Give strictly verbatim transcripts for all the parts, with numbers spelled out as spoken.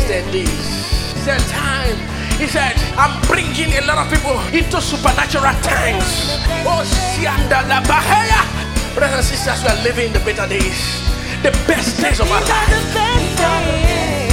than this. He said time. He said, I'm bringing a lot of people into supernatural times. Oh, Sianda la Bahaya. Brothers and sisters, we are living the better days, the best days of our life.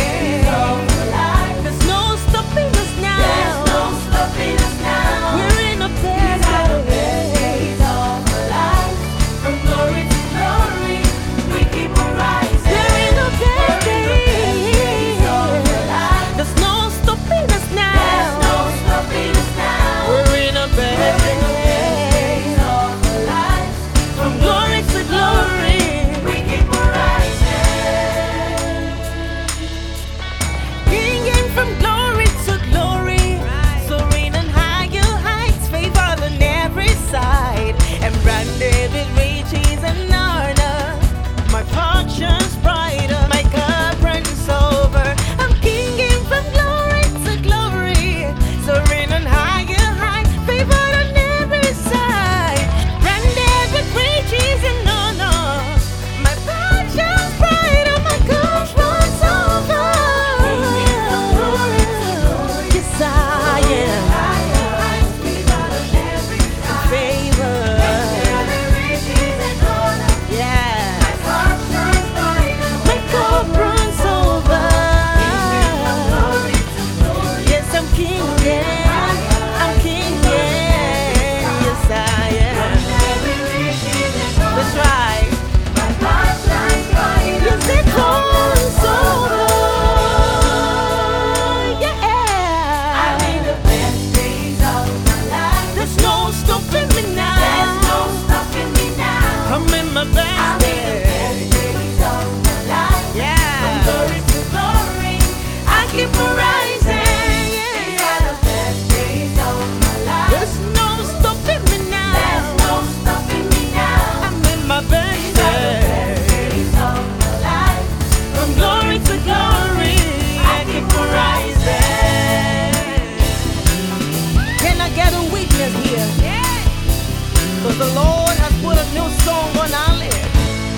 Cause the Lord has put a new song on our lips.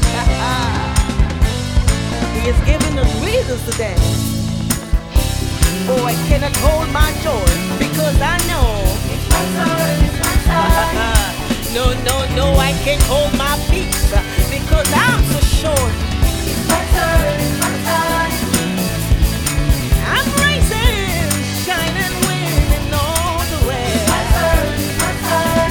He is giving us reasons to dance. Oh, I cannot hold my joy because I know it's my turn, it's my turn. No, no, no, I can't hold my peace because I'm so sure it's my turn, it's my turn. I'm rising, shining, winning all the way. It's my turn, it's my turn.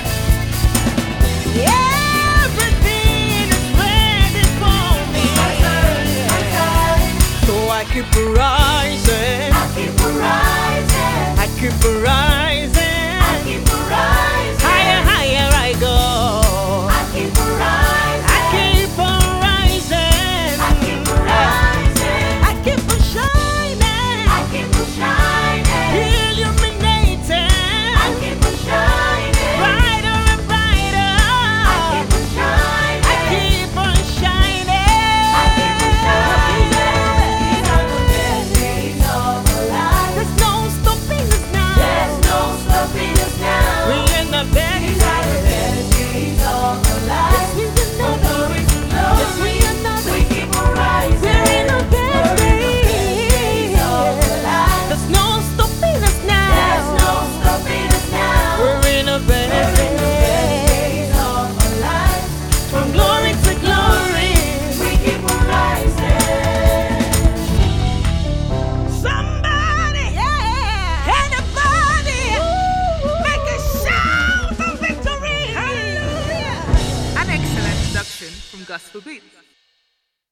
Everything is ready for me. It's my turn, it's my turn. So I keep rising. I keep rising. I keep rising. I keep rising. Higher, higher I go. I keep rising. I keep on rising. I keep rising. I keep on shining. I keep on shining. Illuminating. I keep on shining. Brighter and brighter. I keep on shining. I keep on shining. I keep on shining. These are the best days of our life. There's no stopping us now. There's no stopping us now. We're in the best. These are the best days of our life. Yes, we are not. Yes, we are not. We keep on rising. We're in the best days of our life. There's no stopping us now. There's no stopping us now. We're in the best days of our life. From glory to glory, we keep on rising. Somebody, yeah, anybody, make a shout of victory. Hallelujah. An excellent production from Gospel Beats.